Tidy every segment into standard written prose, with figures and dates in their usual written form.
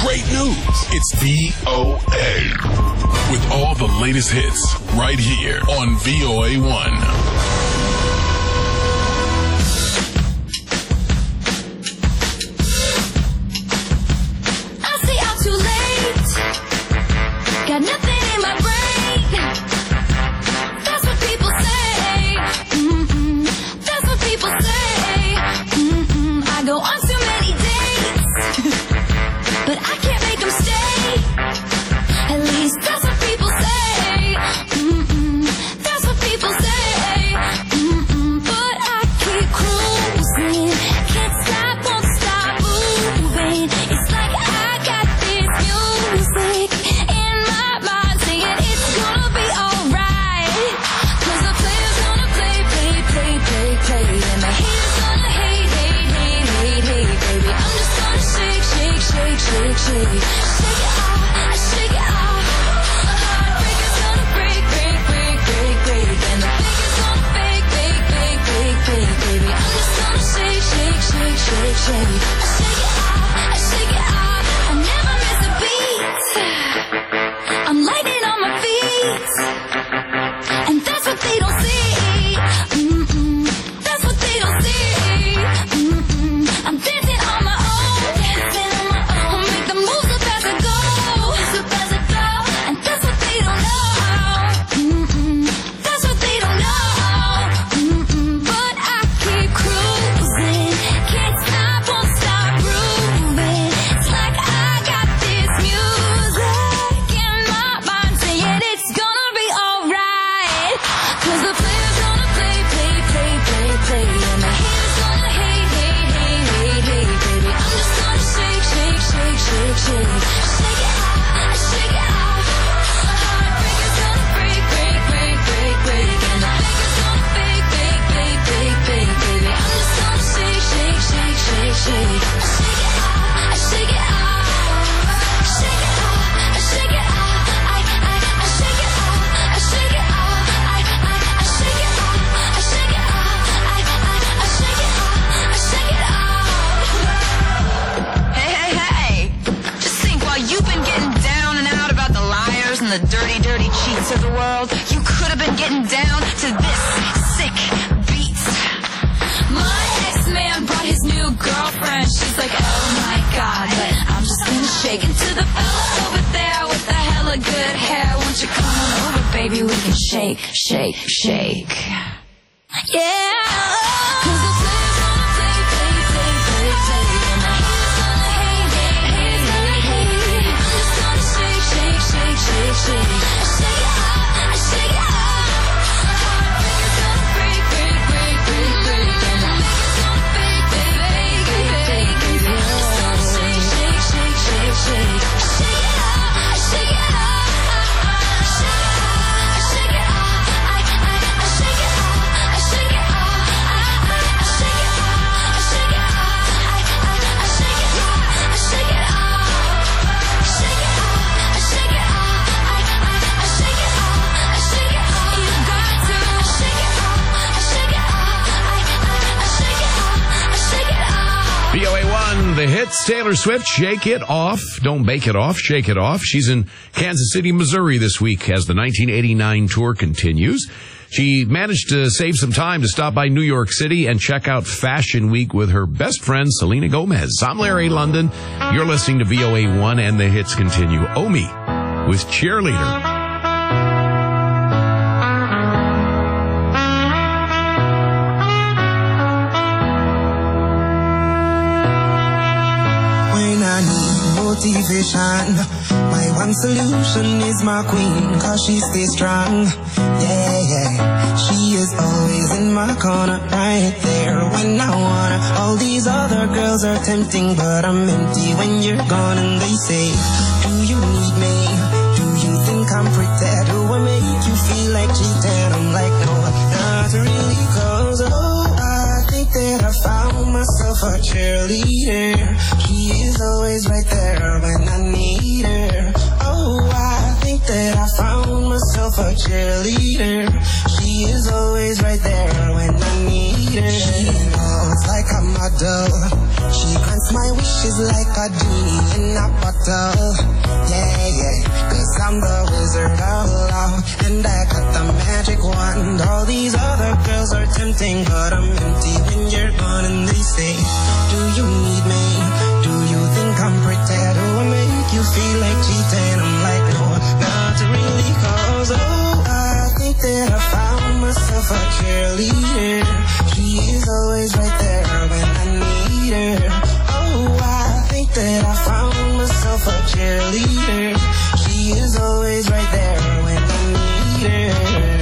great news. It's VOA. With all the latest hits right here on VOA1. The hits, Taylor Swift, Shake It Off. Don't bake it off, shake it off. She's in Kansas City, Missouri this week as the 1989 tour continues. She managed to save some time to stop by New York City and check out Fashion Week with her best friend, Selena Gomez. I'm Larry London. You're listening to VOA1 and the hits continue. Omi with Cheerleader. Motivation. My one solution is my queen, cause she stays strong. Yeah. She is always in my corner, right there when I wanna. All these other girls are tempting, but I'm empty when you're gone. And they say, do you need me? Do you think I'm pretty? Do I make you feel like cheating? I'm like, no, not really, cause I think that I found myself a cheerleader. She is always right there when I need her. Oh, I think that I found myself a cheerleader. She is always right there when I need her. She knows like a model. She grants my wishes like a genie in a bottle. hospital. Yeah, yeah, 'cause I'm the wizard of love, and I got the magic wand. All these other girls are tempting, but I'm empty when you're gone. And they say, do you need me? Do you think I'm pretty? Do I make you feel like cheating? I'm like, no, not really, 'cause I think that I found myself a cheerleader. She is always right there when I need her. I think that I found myself a cheerleader. She is always right there when I need her.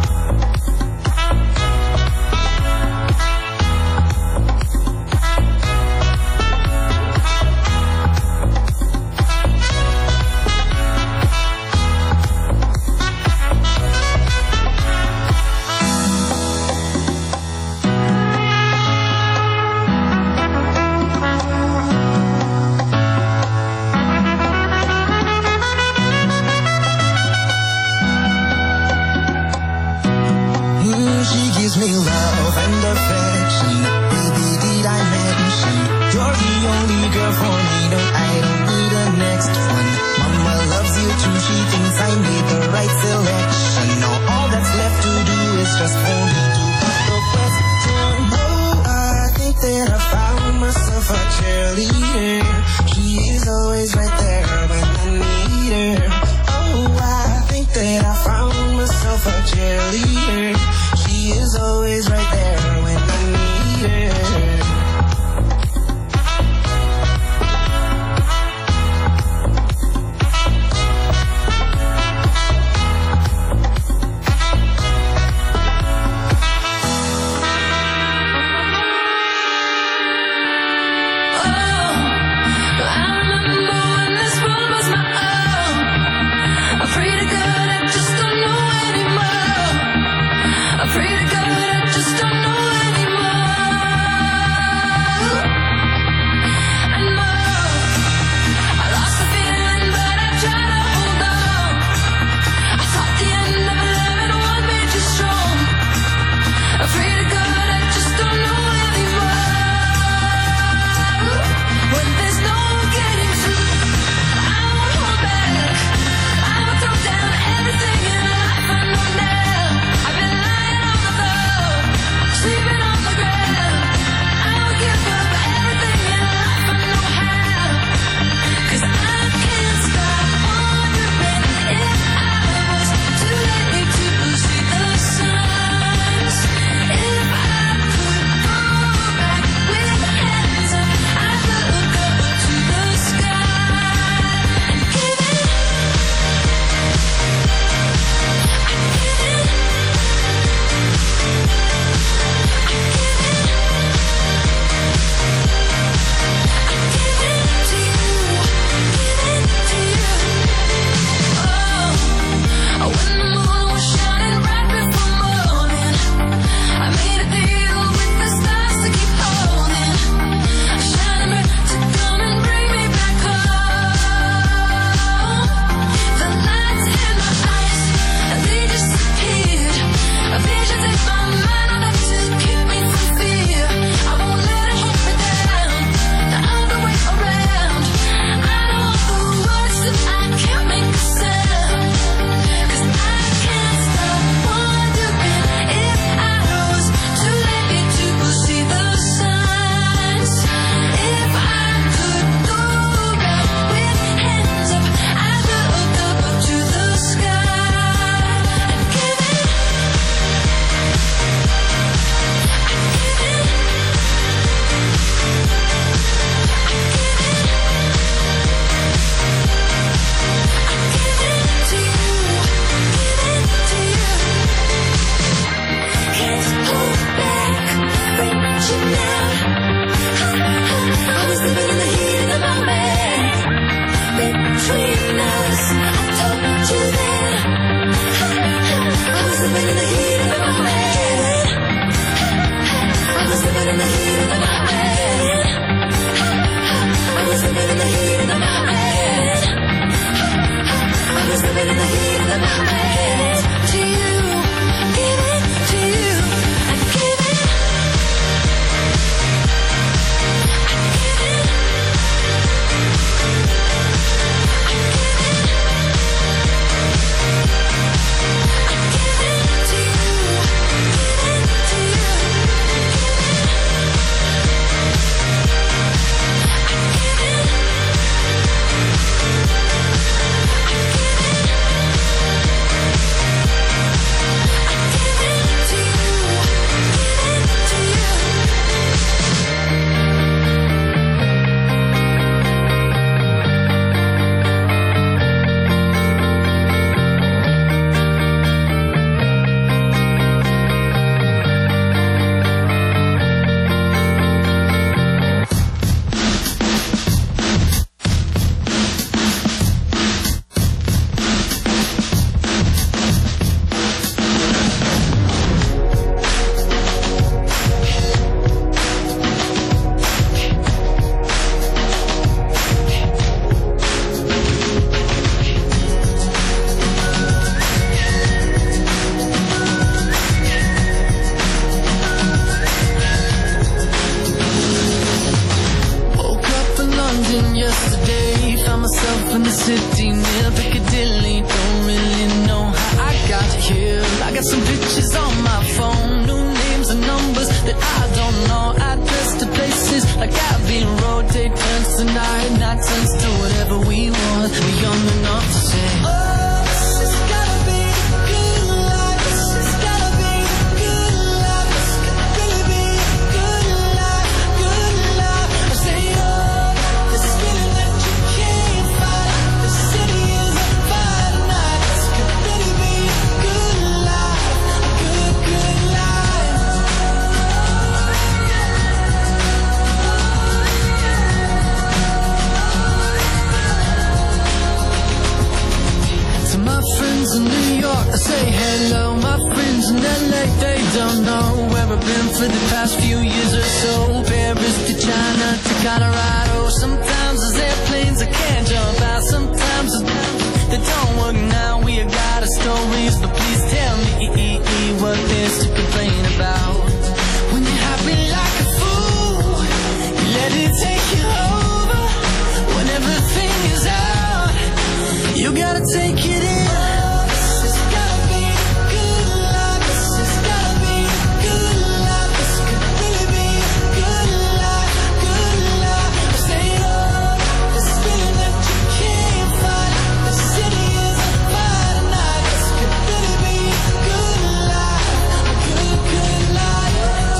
She gives me love and affection. Baby, did I mention you're the only girl for me? No, I don't need a next one. Mama loves you too. She thinks I made the right selection. Now all that's left to do is just for me to put the question. I think that I found myself a cheerleader. She is always right there when I need her. I think that I found myself a cheerleader. She is always right there when I need her. I remember when this city near Piccadilly. Don't really know how I got here. I got some pictures on my phone, new names and numbers that I don't know. Address to places like Abbey Road. Take turns tonight, not turns to whatever we want. We're young enough to say, oh, this has gotta be a good life. This has gotta be a good life. This could really be a good life, good life. I say, oh, this feeling that you can't fight. The city is on fire tonight. This could really be a good life, a good, good life. To my friends in New York, I say hello. My friends in LA, they don't know where I've been for the past few years or so. Paris to China to Colorado. Sometimes there's airplanes I can't jump out. Sometimes they don't work now. We have got our stories, but please tell me what there's to complain about. When you're happy like a fool, you let it take you over. When everything is out, you gotta take it in. This has gotta be a good life. This has gotta be a good life. This could really be a good life, good life. I say, oh, this feeling that you can't fight. The city is on fire tonight. This could really be a good life, a good, good life.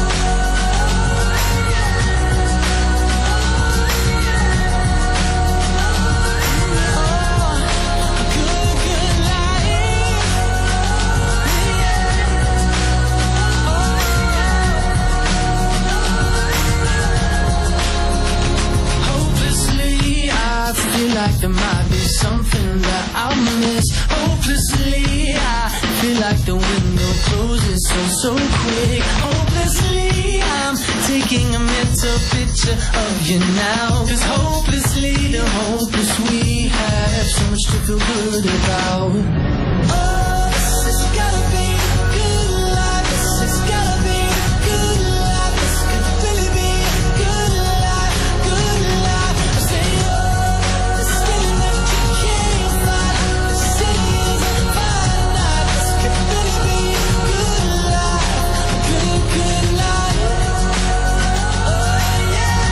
Hopelessly, I feel like there might be something that I'll miss. Hopelessly, I feel like the window closes so quick. Hopelessly, I'm taking a mental picture of you now. 'Cause hopelessly, the hopeless we have so much to feel good about. Oh, this has gotta be a good life. This has gotta be a good life. This could really be a good life, good life. I say, oh, this feeling that you can't fight. The city is on fire tonight. This could really be a good life, a good, good life. Oh, yeah.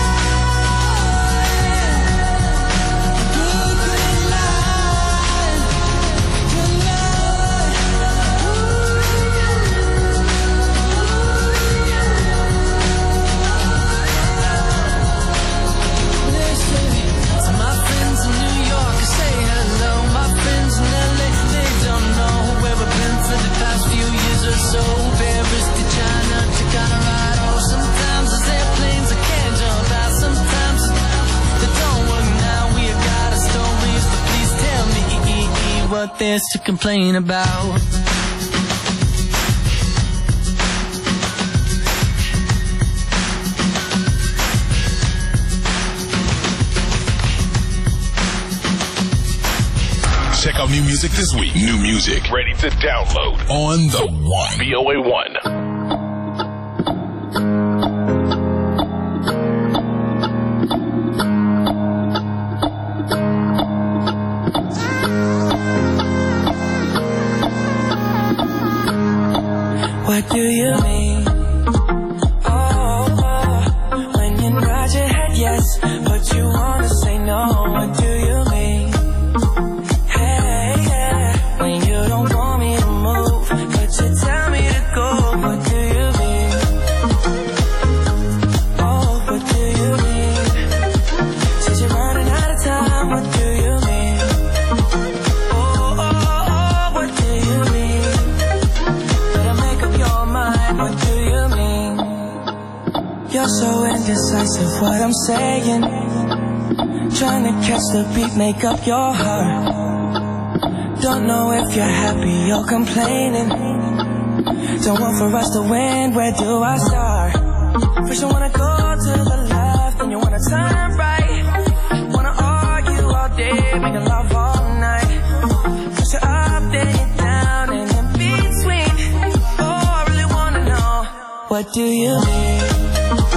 A good, good life. Good life. Listen, to my friends in New York, I say hello. My friends in LA, they don't know where I've been for the past few years or so. Paris to China to Colorado. Sometimes there's airplanes I can't jump out. Sometimes they don't work now. We have got our stories, but please tell me what there's to complain about. Check out new music this week. New music ready to download on the One. VOA 1. What do you mean? Oh, when you nod your head yes, but you wanna say no. What do you mean? Hey, yeah, when you don't want me to move, but you tell me to go. What do you mean? Oh, what do you mean? Since you're running out of time, what do you mean? Oh, what do you mean? Better make up your mind, what do you mean? You're so indecisive, what I'm saying. Trying to catch the beat, make up your heart. Don't know if you're happy or complaining. Don't want for us to win, where do I start? First you wanna go to the left, then you wanna turn right. Wanna argue all day, making love all night. First you're up, then you're down, and in between. Oh, I really wanna know, what do you mean?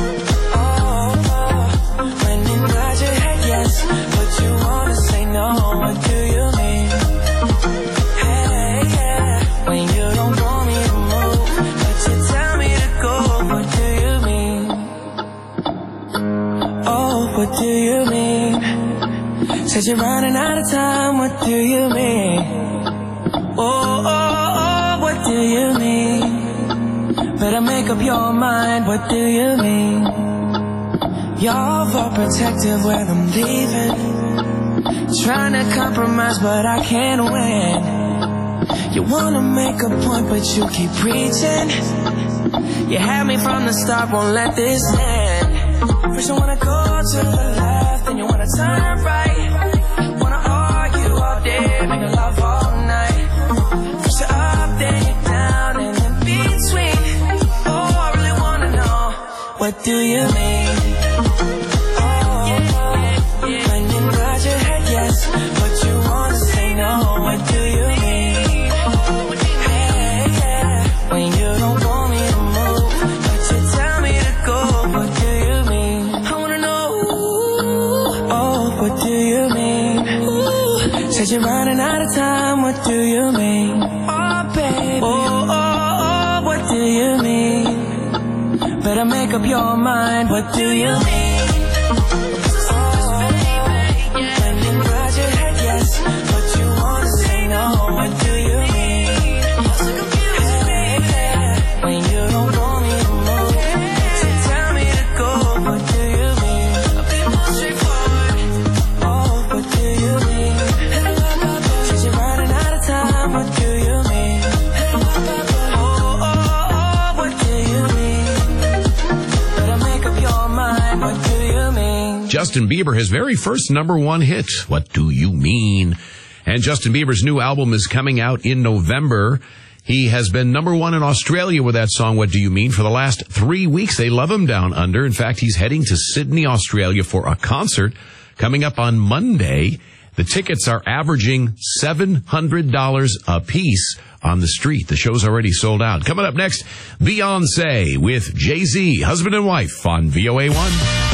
Oh, when you nod your head yes, but you wanna say no. Said you're running out of time, what do you mean? Oh, what do you mean? Better make up your mind, what do you mean? You're overprotective when I'm leaving, trying to compromise but I can't win. You wanna make a point but you keep preaching. You had me from the start, won't let this end. First you wanna go to the left, then you wanna turn right. Wanna argue all day, make love all night. First you're up, then you're down, and in between. Oh, I really wanna know, what do you mean? Oh, when you nod your head yes, but you wanna say no, what do you mean? Hey, yeah, when you don't want me to move, but you tell me to go, what do you mean? I wanna know, oh, what do you mean? Ooh, said you're running out of time, what do you mean? Oh, baby, oh, what do you mean? Better make up your mind, what do you mean? Justin Bieber, his very first number one hit, What Do You Mean? And Justin Bieber's new album is coming out in November. He has been number one in Australia with that song, What Do You Mean? For the last 3 weeks. They love him down under. In fact, he's heading to Sydney, Australia for a concert coming up on Monday. The tickets are averaging $700 a piece on the street. The show's already sold out. Coming up next, Beyonce with Jay-Z, husband and wife on VOA1.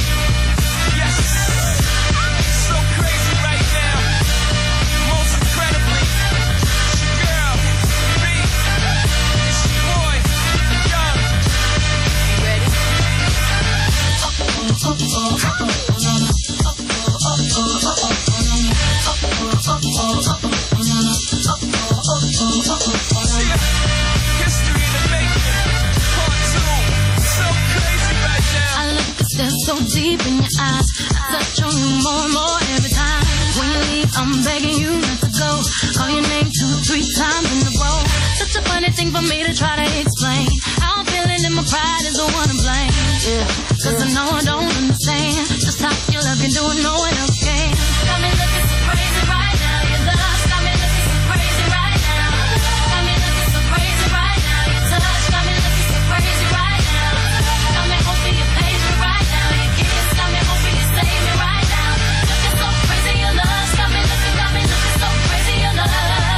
So deep in your eyes, I touch on you more and more every time. When you leave, I'm begging you not to go. Call your name 2-3 times in a row. Such a funny thing for me to try to explain. How I'm feeling and my pride is the one to blame. Yeah, cause I know I don't understand just how your love can do it, no one else can. Got me looking so crazy right now. Your love got me looking so crazy right now. Got me looking so crazy right now. Your touch got me looking so crazy right now. Got me hoping you pay me right now. Got me hoping you save me right now. Looking so crazy, your love got me looking so crazy, your love.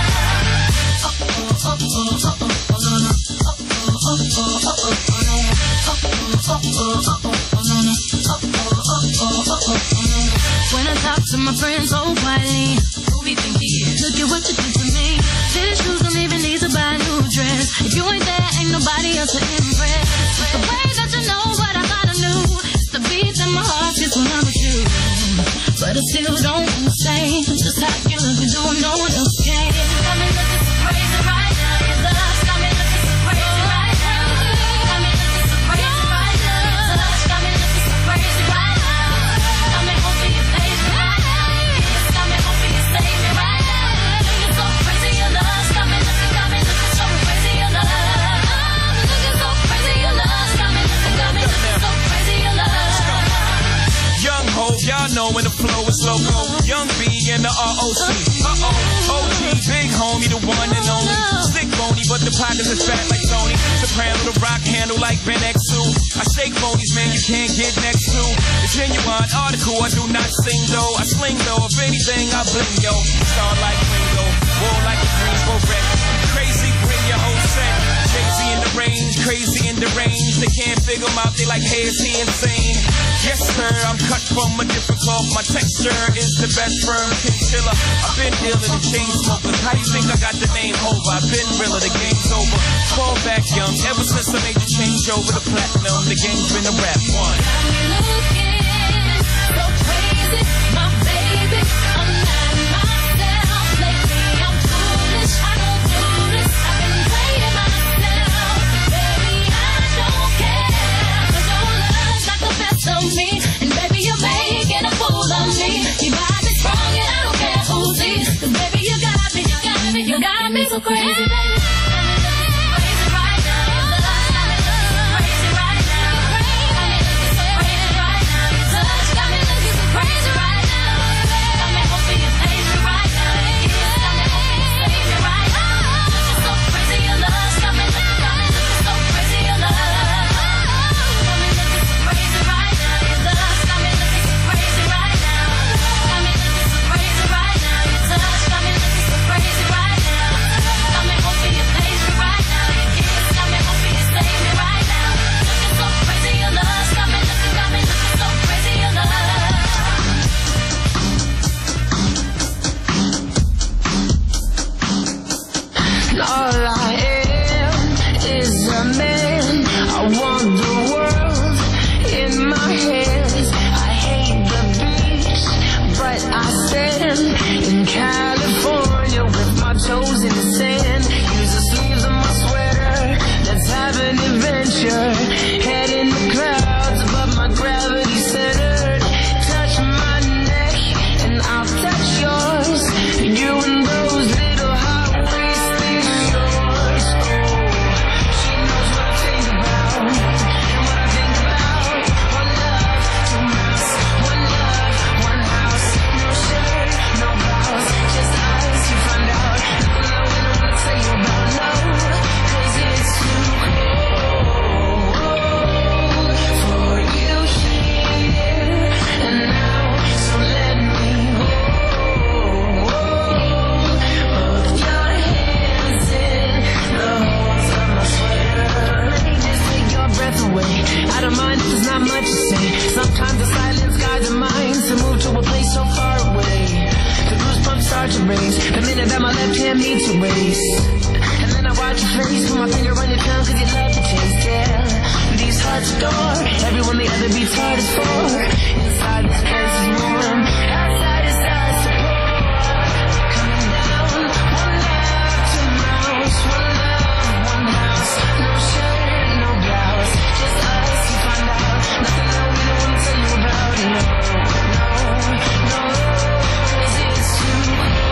When I talk to my friends so quietly, who we think he is? Look at what you did to me. Fitted shoes don't even need to buy a new dress. If you ain't there, ain't nobody else to impress. The way that you know what I thought I knew. The beat in my heart just when I'm with you. But I still don't understand just how you look and do it, no one else can. Got me looking so crazy right now. Your love got me looking so crazy right now. Got me looking so crazy right now. Your touch got me looking so crazy right now. Got me hoping you pay me right now. Got me hoping you save me right now. Looking so crazy, your love got me looking so crazy, your love. Looking so crazy, your love got me looking so crazy, your love. Young Hov, y'all know when the flow is loco. Young B and the ROC. OG, big homie, the one and only. Sick bony, but the pockets is fat like Tony. Soprano, the rock handle like Ben X2. I shake phonies, man, you can't get next to. The genuine article, I do not sing though. I sling though, if anything, I bling yo. Star like Ringo, war like a Greensboro wreck. Crazy, bring your whole set. Jay-Z in the range, crazy in the range. They can't figure him out, they like, hey, is he insane? Yes, sir, I'm cut from a different cloth. My texture is the best firm chinchilla. I've been dealing with chain smokers. How do you think I got the name over? I've been realer, the game's over. Fall back young, ever since I made the change over the platinum. The game's been a rap one. Got me looking so crazy, my baby. so crazy, baby. Got me looking so crazy right now. Your love got me looking so crazy right now. Got me looking so crazy right now. Your touch got me looking so crazy right now. Got me hoping you save me right now. Your kiss got me hoping you save me right now. Looking so crazy, your love got me looking so crazy, your love. Got me looking so crazy right now. Your love got me looking so crazy right now. Got me looking so crazy right now. Your touch got me looking so crazy right now. Got me hoping you save me right now. Your kiss got me hoping you save me right now. Looking so crazy, your love got me looking so crazy, your love. All I am is a man. I want the world in my hands. I hate the beach, but I stand in California with my toes in the sand. Use the sleeves of my sweater. Let's have an adventure. Head in the clouds above my gravity centered. Touch my neck and I'll touch yours. You and those little hot waisted shorts. She knows what I think about. And what I think about. One love, two mouths. One love, one house. No shirt, no blouse. Just eyes to find out. Nothing I wouldn't want to tell you about. No, 'cause it's too cold for you here and now. So let me hold both your hands in the holes of my sweater. Just take your breath away. I don't mind if there's not much to say. Sometimes the silence guides the mind to move to a place so far away. The goosebumps start to raise the minute that my left hand meets your waist. And then I watch your face, put my finger on your tongue 'cause you love the taste, yeah. These hearts adore everyone the other beats hard is for. Inside this place is warm, outside is ice to pour. Coming down, one love, two mouths. One love, one house. No shirt, no blouse. Just us to find out. Nothing I really want to tell you about. No, no, 'cause it's too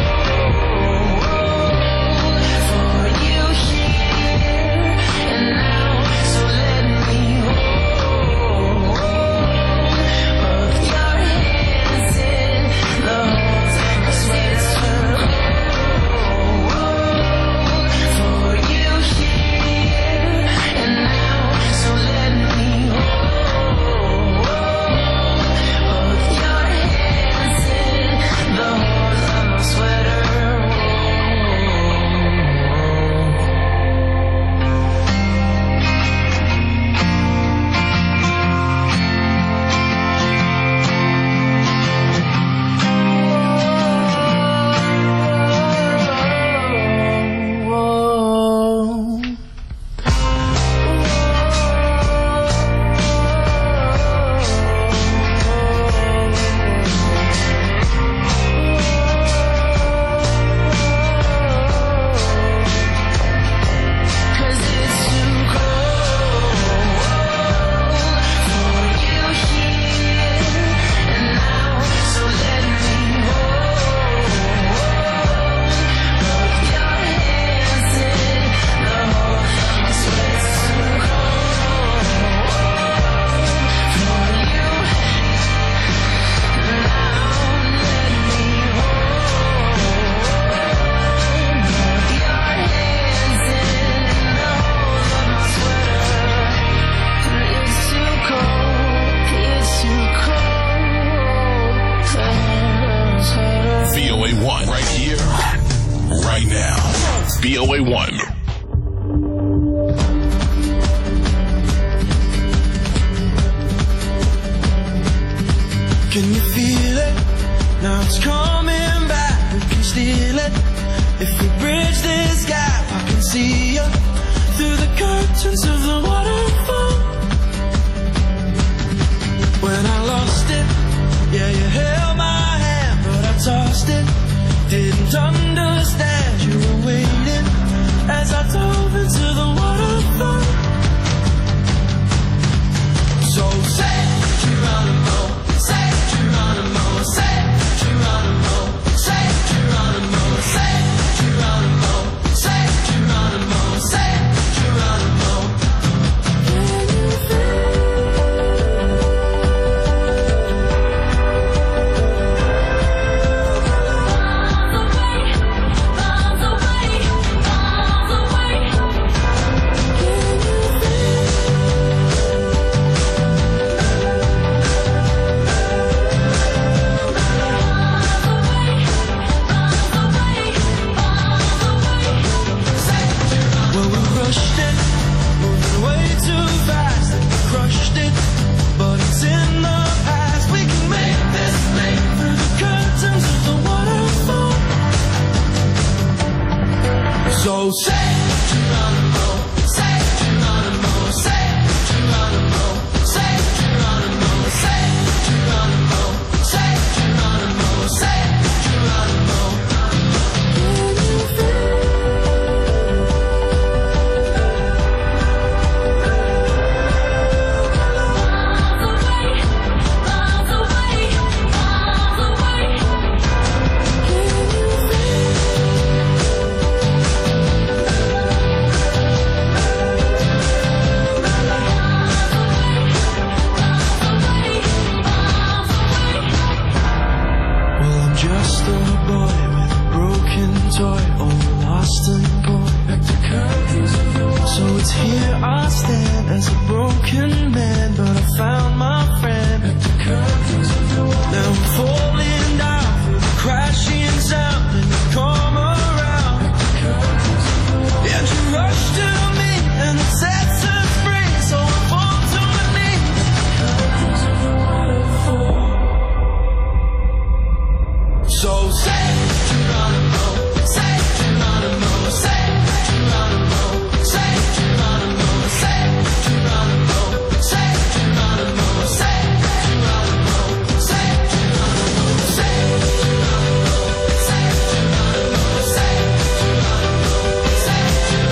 cold for you here and now. So let me hold both your hands in the holes of my sweater. For you here and now. So let me hold both your hands in the holes of my sweater. Cause it's too cold for you here and now. So let me hold both your hands in the holes of my sweater. It's too cold for you now. Let me hold both your hands in the holes of my sweater. It's too cold, it's too cold. VOA1 right here, right now. VOA1. Can you feel it? Now it's coming back. We can steal it. If we bridge this gap, I can see you through the curtains of the waterfall. When I lost it, yeah, you held my hand, but I tossed it. Didn't understand you were waiting as I dove into the waterfall. So say Geronimo, say Geronimo, say Geronimo, say Geronimo, say Geronimo, say So say Geronimo, say Geronimo, say Geronimo, say Geronimo, say Geronimo, say Geronimo, say Geronimo. Just a boy with a broken toy, all lost and gone. Back to curtains of your wall. So it's here I stand as a broken man, but I found my friend. Back to curtains of your wall. Now I'm falling down with a crashing sound, and you come around. Back to curtains of your wall. And you rush to me, and it sets us free. So I fall to my knees. Curtains of your waterfall. So say Geronimo, say Geronimo, say Geronimo, say Geronimo, say Geronimo, say Geronimo, say Geronimo, say Geronimo, say Geronimo, say Geronimo, say Geronimo, say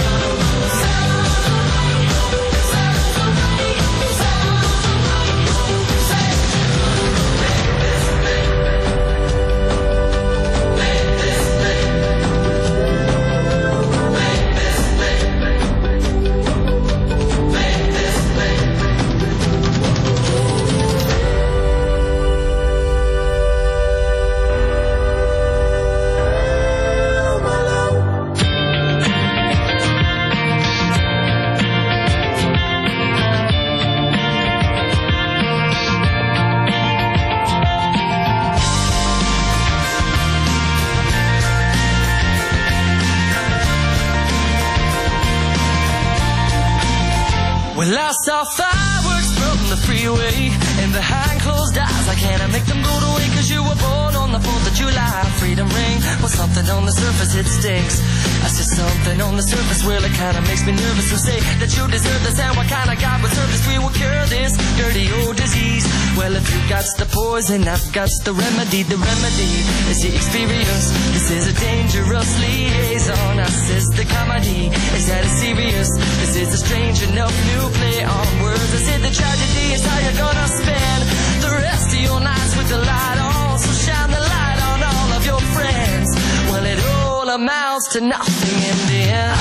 Well, I saw fireworks from the freeway, and behind closed eyes I can't make them go away. Cause you were born on the 4th of July. Freedom ring was something on the surface, it stinks. I see something on the surface, well it kinda makes me nervous to say that you deserve this. And what kind of God would serve this? We will cure this dirty old disease. Well, if you got the poison, I've got the remedy. The remedy is the experience. This is a dangerous liaison. I says the comedy is that it's serious. This is a strange enough new play on words. I said the tragedy is how you're gonna spend the rest of your nights with the light on. So shine the light on all of your friends. Well, it all amounts to nothing in the end.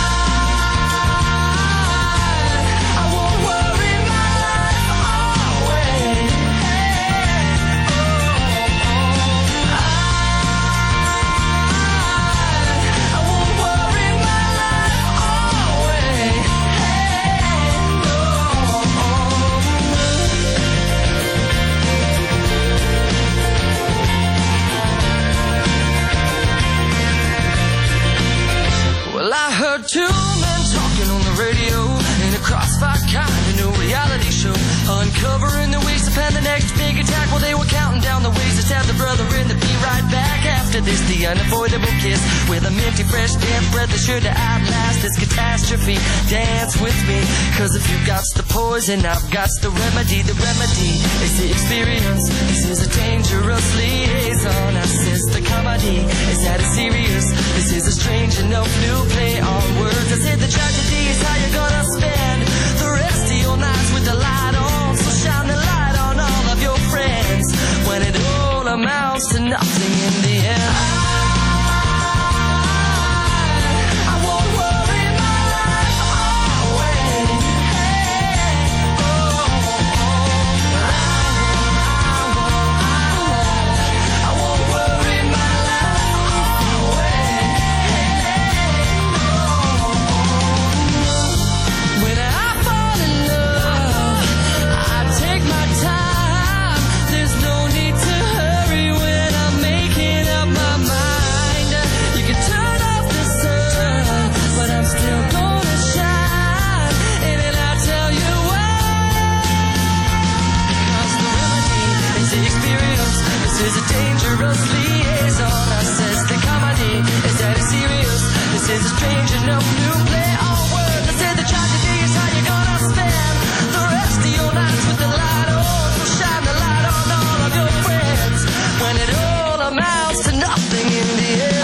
I won't worry my life away. I won't worry my life away. Well, I heard two men talking on the radio in a crossfire kind of new reality show, uncovering the ways to plan the next big attack. Well, they were counting down the ways to stab the brother and to be right back after this. The unavoidable kiss with a minty fresh damp breath that's sure to outlast this catastrophe. Dance with me, cause if you got the poison, I've got the remedy. The remedy is the experience. This is a dangerous liaison. I says the comedy is that it's serious. This is a strange enough new play on words. I said the tragedy is how you're gonna spend the rest of your nights with the light on. So shine the light on all of your friends when it all amounts to nothing in the end. I won't worry my life away. I won't worry my life changing up new play on words. They say the tragedy is how you're gonna spend the rest of your nights with the light on. So shine the light on all of your friends when it all amounts to nothing in the end.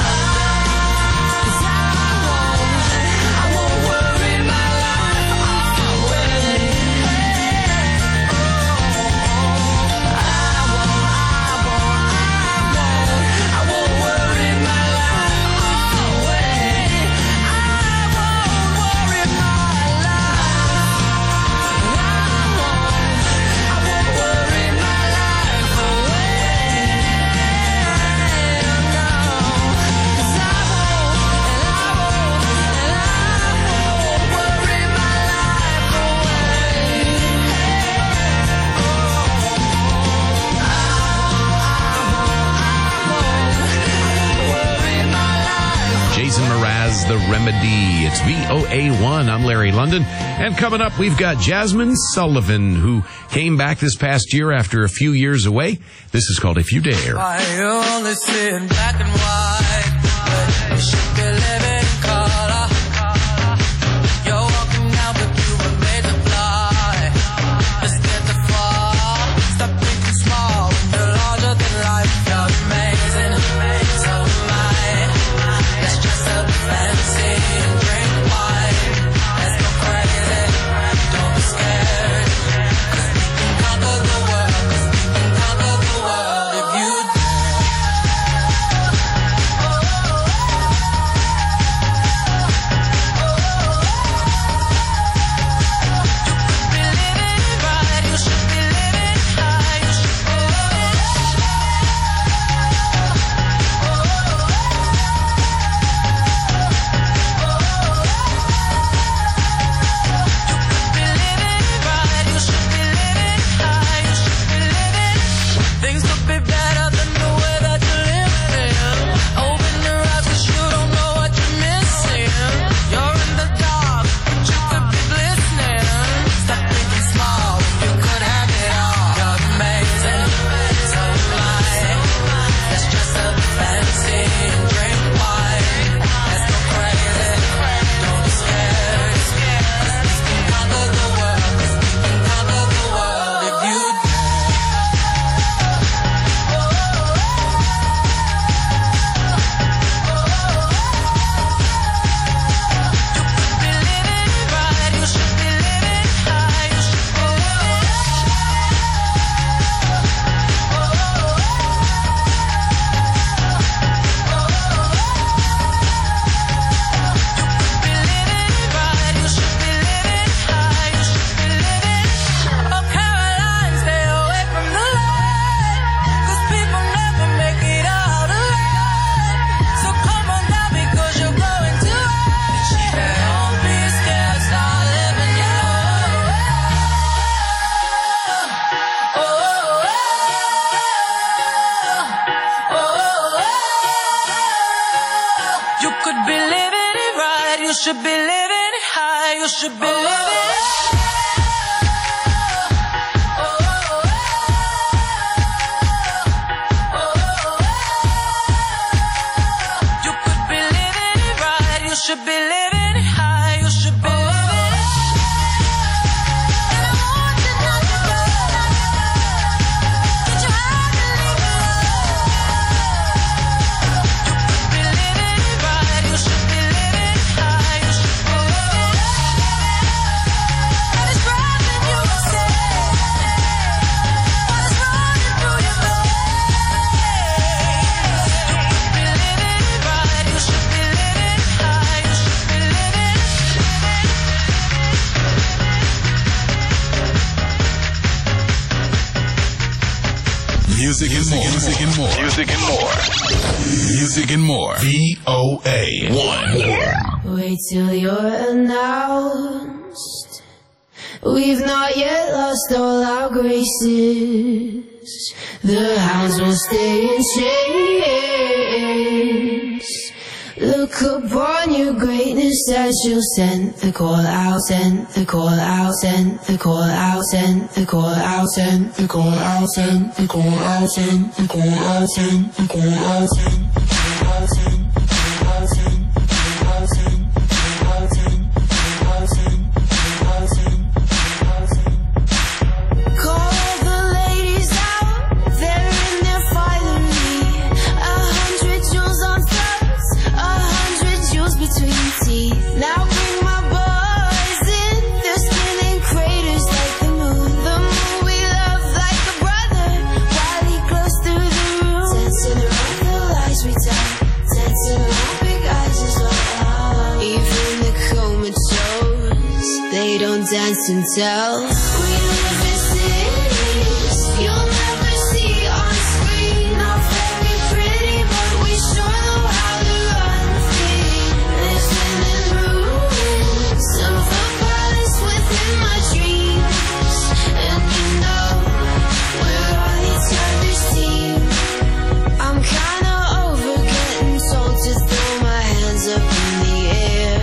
Jason Mraz, The Remedy. It's VOA1. I'm Larry London. And coming up, we've got Jasmine Sullivan, who came back this past year after a few years away. This is called If You Dare. I only see in black and white, but you should be living in color. You're walking out, but you were made to fly. Just get the fall. Stop thinking small when you're larger than life. You're amazing, so am I. Let's dress up fancy and drink wine. Let's go crazy, don't be scared. 'Cause we can conquer the world, 'cause we can conquer the world if you things could be better than the way that you're living. Open your eyes 'cause you don't know what you're missing. You're in the dark, but you could be listening. Stop thinking small, you could have it all. You're amazing, so am I. Let's dress up fancy and drink wine. Let's go crazy, don't be scared. 'Cause we can conquer the world, 'cause we can conquer the world if you should be living it high, you should be living it. You could be living it right, you should be living it high, you should be living it. And I want you not to go, but you have to leave it alone. You could be living it right, you should be living it high, you should be living it. And it's driving you insane, while it's running through your veins. You could be living it right, you should be living it high, you should be living it. Music and more. Music and more. Music and more. Music and more. VOA1. Wait till you're announced. We've not yet lost all our graces. The hounds will stay in chains. Look upon your greatness as you'll send the call out, send the call out, send the call out, send the call out, send the call out, send the call out, send the call out, send the call out, send the call out, send the call out, send the call out, send the call out, send dancing like big eyes as well. Even the comatose, they don't dance and tell. We live in cities you'll never see on screen. Not very pretty, but we sure know how to run free. Living in ruins of a palace within my dreams. And you know we're on each other's team. I'm kinda over getting told to throw my hands up in the air.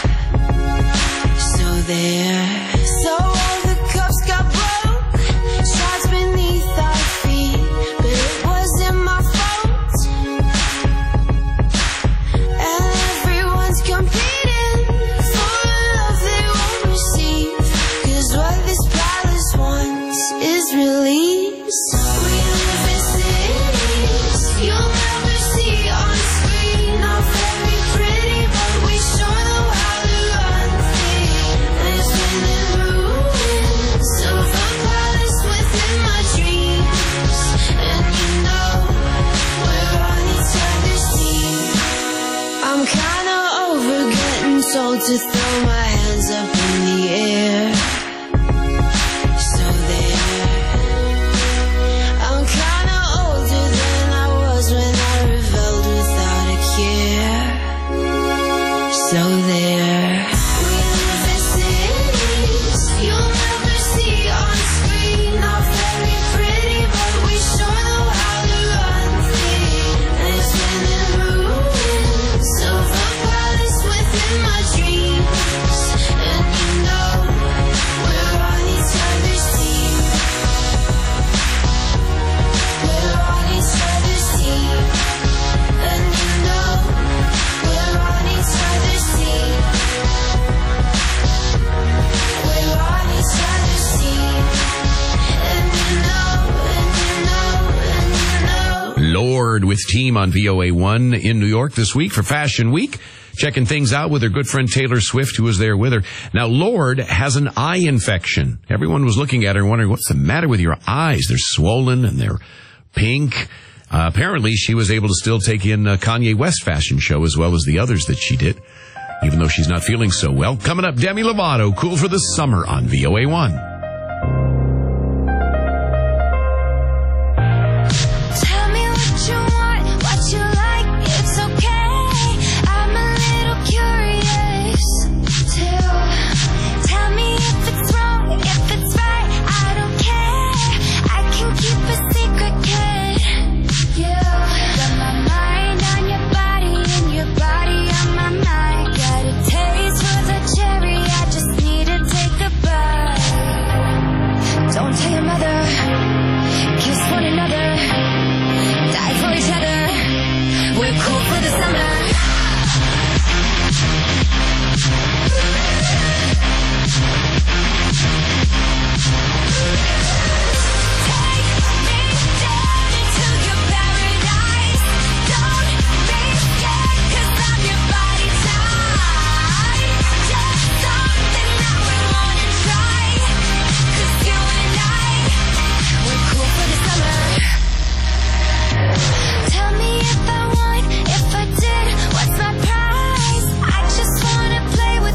So there. So all the cups got broke, shards beneath our feet, but it wasn't my fault. And everyone's competing for a love they won't receive, 'cause what this palace wants is release. We live in cities you'll never see on screen. Not very pretty, but we sure know how to run free. Living in ruins of a palace within my dreams. And you know we're on each other's team. I'm kinda over getting told to throw my hands up in the air. So there. I'm kinda older than I was when I rebelled without a care. So there. We live in cities you'll never see on screen. Not very pretty, but we sure know how to run free. Living in ruins of a palace within my dreams. And you know we're on each other's team. We're on each other's team. And you know we're on each other's team. We're on each other's team. And you know, and you know, and you know. Lord with Team on VOA1 in New York this week for Fashion Week. Checking things out with her good friend Taylor Swift, who was there with her. Now, Lord has an eye infection. Everyone was looking at her and wondering, what's the matter with your eyes? They're swollen and they're pink. Apparently, she was able to still take in Kanye West fashion show as well as the others that she did, even though she's not feeling so well. Coming up, Demi Lovato, Cool for the Summer on VOA1. Tell me what you want, what you like, it's okay. I'm a little curious too. Tell me if it's wrong, if it's right, I don't care. I can keep a secret, kid. You got my mind on your body and your body on my mind. Got a taste for the cherry, I just need to take a bite. Don't tell your mother, kiss one another, die for each other. We're cool for the summer. Take me down into your paradise. Don't be scared, 'cause I'm your body type. Just something that we wanna try, 'cause you and I, we're cool for the summer. Tell me if I won, if I did, what's my prize? I just wanna play with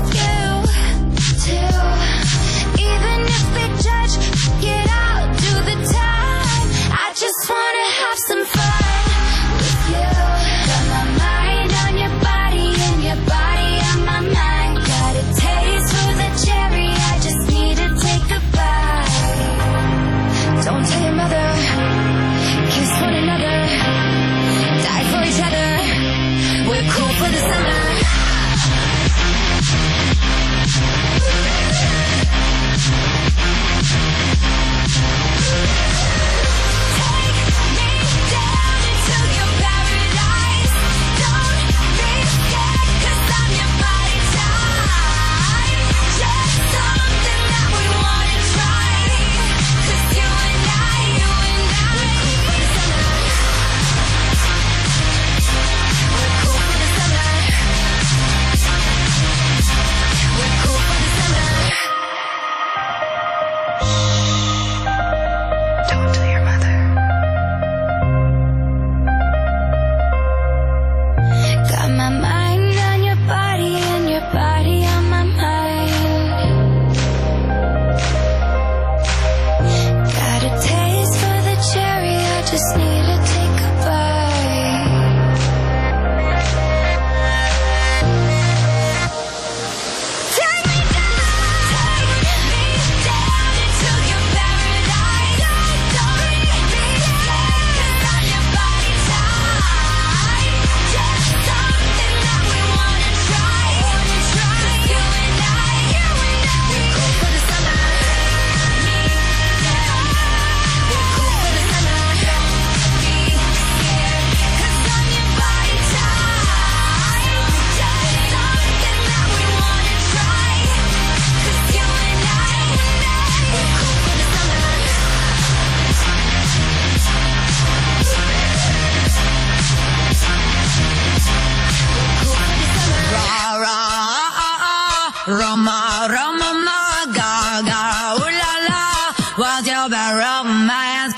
Roma, Roma, ma, Gaga, ooh la la, what's your bad romance?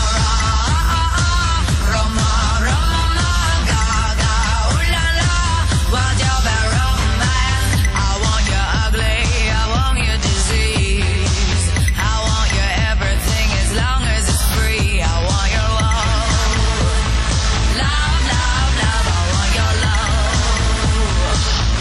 Roma, Roma, ma, Gaga, ooh la la, what's your bad romance? I want you ugly, I want you disease, I want you everything as long as it's free. I want your love, love, love, love. I want your love.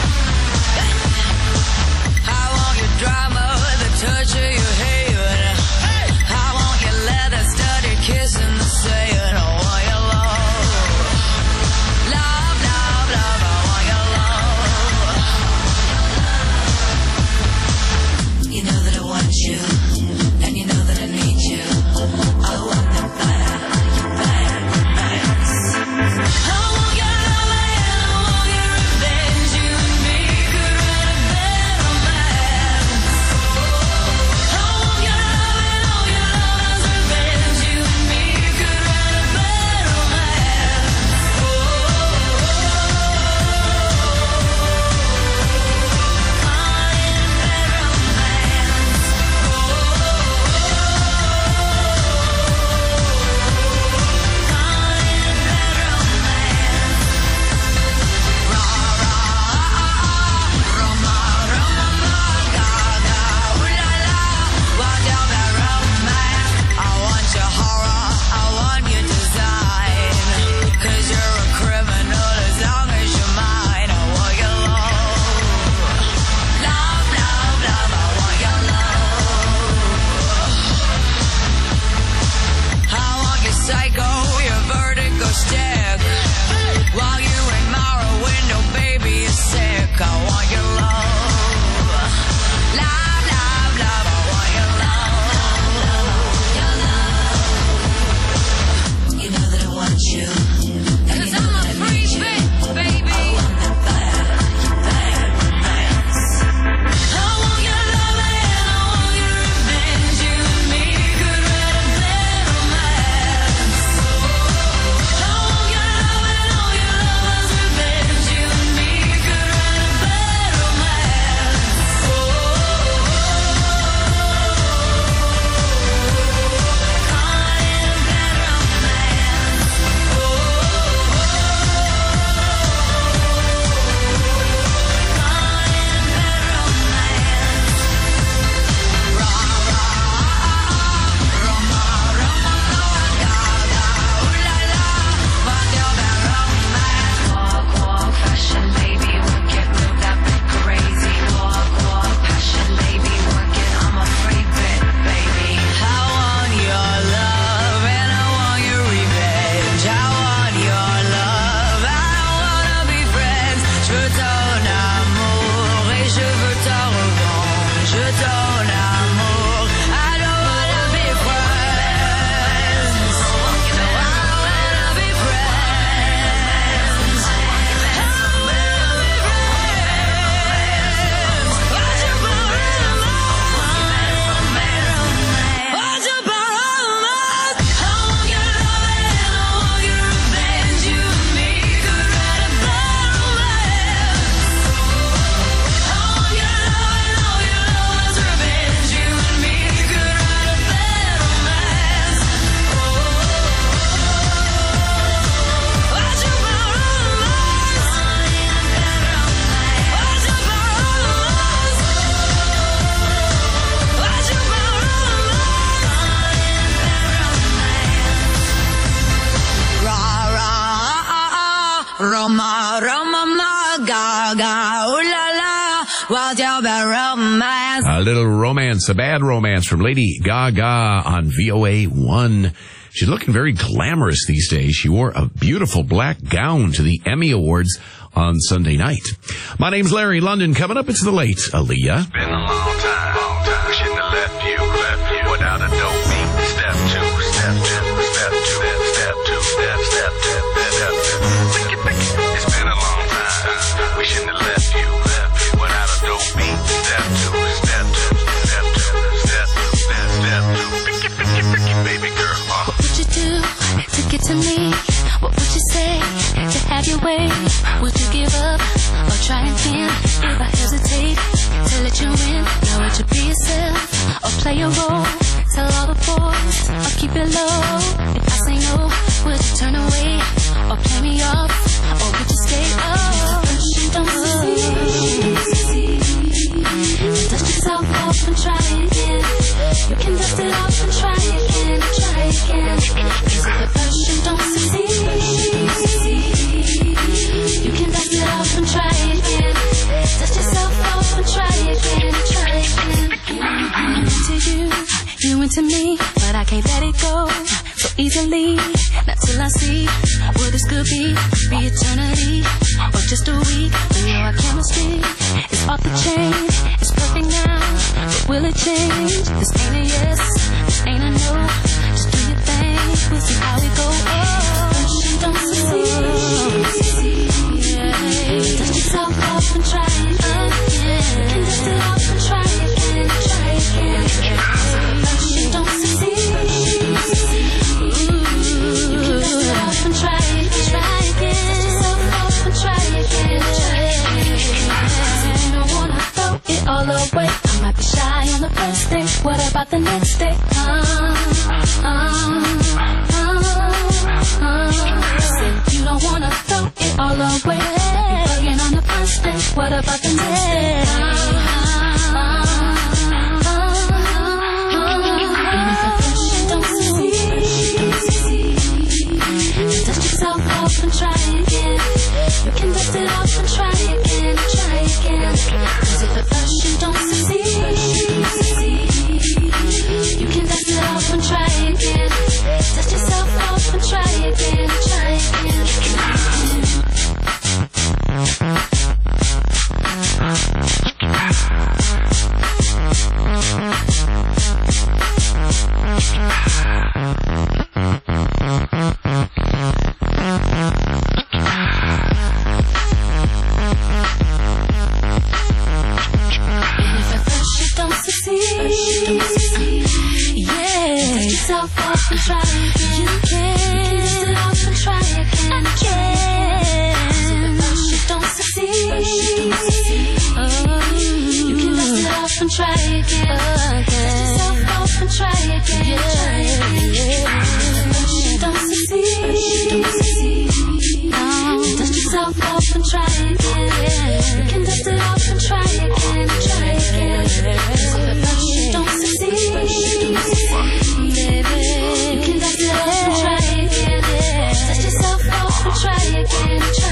I want your drama, the touch of your hair. I want your leather studded kiss in the sand. I want your love, love, love, love. I want your love. You know that I want you, and you know that I need you. I want them bad, bad, bad. I want your love and I want your revenge. You and me could write a bad romance. I want your love and all your love's revenge. You and me could write a bad romance. Psycho, your vertigo stick. While you admire a window, baby, you're sick. I want your love, love, love, love. I want your love. You know that I want you, and you know that I need you. Baby. I want that bad, bad romance. I want your love and I want your revenge. You and me could write a bad romance. I want your love and all your love's revenge. You and me could write a bad romance. Fashion, baby, work it, move that bit crazy. Walk, passion, baby, work it. I'm a freak bit, baby. I want your love and I want your revenge. I want your love, I wanna be friends. Je veux ton amour et je veux ta revanche. Je veux ton amour, I don't wanna be friends. No, I wanna be friends. I wanna be friends. What's your romance? What's your romance? I want your love and I want your revenge. You and me could write a bad romance. I want your love and all your love's revenge. You and me could write a bad romance. What's your romance? What's your romance? What's your romance? Ra ra Roma Roma ma Gaga, ooh la la, what's your bad romance? A little romance, a bad romance from Lady Gaga on VOA1. She's looking very glamorous these days. She wore a beautiful black gown to the Emmy Awards on Sunday night. My name's Larry London. Coming up, it's the late Aaliyah. Been a long time. We shouldn't have left you without a dope beat. Step two, step two, step two, step two, step two, step two. It's been a long time. We shouldn't have left you without a dope beat. Step two, step two, step two, step two, step two. Baby girl. What would you do to get to me? What would you say to have your way? Would you give up or try again. If I hesitate to let you in, now would you be yourself or play a role? Tell all the boys or keep it low. If I say no, would you turn away or play me off, or would you stay? Oh, you don't succeed. Dust yourself off and try again. You can dust it off and try again, try again. Cause if the first you don't succeed, you can dust it off and try again. Dust yourself off and try again, try again. I'm into you, you into me, but I can't let it go so easily. Not till I see what this could be eternity or just a week. We know our chemistry is off the chain. It's perfect now, but will it change? This ain't a yes, this ain't a no. Just do your thing, we'll see how it goes. Oh, you don't succeed. Dust yourself off and try again. You can dust it off and try again, try again. You don't succeed. You can dust it off and try again, try again. Dust yourself off and try again, try again. You don't wanna throw it all away. I might be shy on the first day. What about the next day? Said you don't wanna throw it all away. Bugging on the first day. What about the next day? And if at first you don't succeed, dust yourself off and try again. You can dust it off and try again, try again. Cause if at first you don't succeed, you can dust it off and try again. Dust yourself off and try again, try again. Try again, dust yourself off and try again, try again. You don't succeed, dust yourself off and try again. You can dust it off and try again, try again. So at first you don't succeed, baby. You can dust it off and try again, dust yourself off and try again.